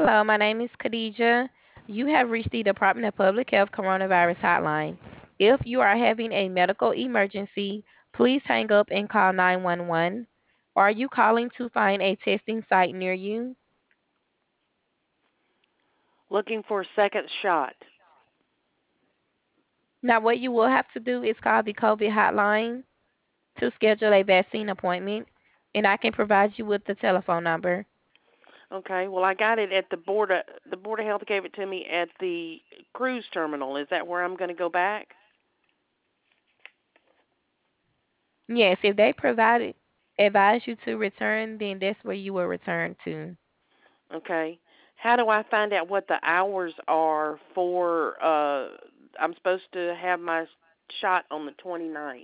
Hello, my name is Khadija. You have reached the Department of Public Health Coronavirus Hotline. If you are having a medical emergency, please hang up and call 911. Are you calling to find a testing site near you? Looking for a second shot. Now, what you will have to do is call the COVID hotline to schedule a vaccine appointment, and I can provide you with the telephone number. Okay. Well, I got it at the board of health gave it to me at the cruise terminal. Is that where I'm going to go back? Yes, if they advise you to return, then that's where you will return to. Okay. How do I find out what the hours are for I'm supposed to have my shot on the 29th.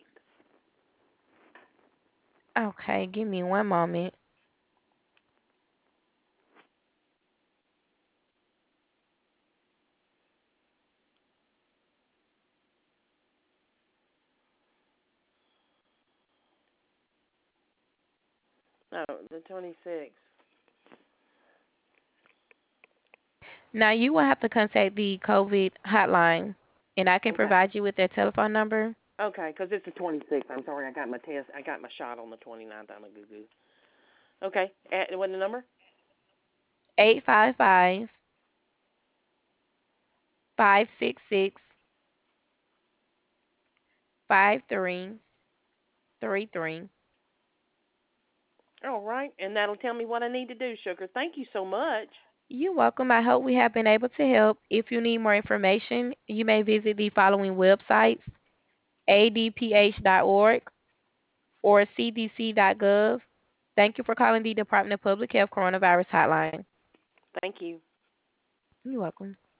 Okay, give me one moment. No, the 26th. Now you will have to contact the COVID hotline, and I can Okay. provide you with their telephone number. Okay, because it's the 26th. I'm sorry, I got my test. I got my shot on the 29th. I'm a goo goo. Okay, what the number? 855-566-5333. All right, and that'll tell me what I need to do, sugar. Thank you so much. You're welcome. I hope we have been able to help. If you need more information, you may visit the following websites: adph.org or cdc.gov. Thank you for calling the Department of Public Health Coronavirus Hotline. Thank you. You're welcome.